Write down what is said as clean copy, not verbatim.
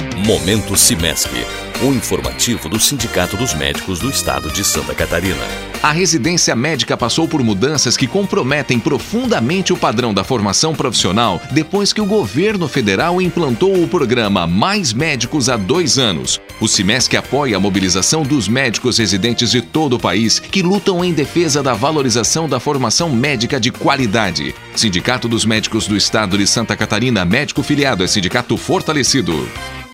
Momento Cimesc, o informativo do Sindicato dos Médicos do Estado de Santa Catarina. A residência médica passou por mudanças que comprometem profundamente o padrão da formação profissional depois que o governo federal implantou o programa Mais Médicos há 2 anos. O Cimesc apoia a mobilização dos médicos residentes de todo o país que lutam em defesa da valorização da formação médica de qualidade. Sindicato dos Médicos do Estado de Santa Catarina, médico filiado é sindicato fortalecido.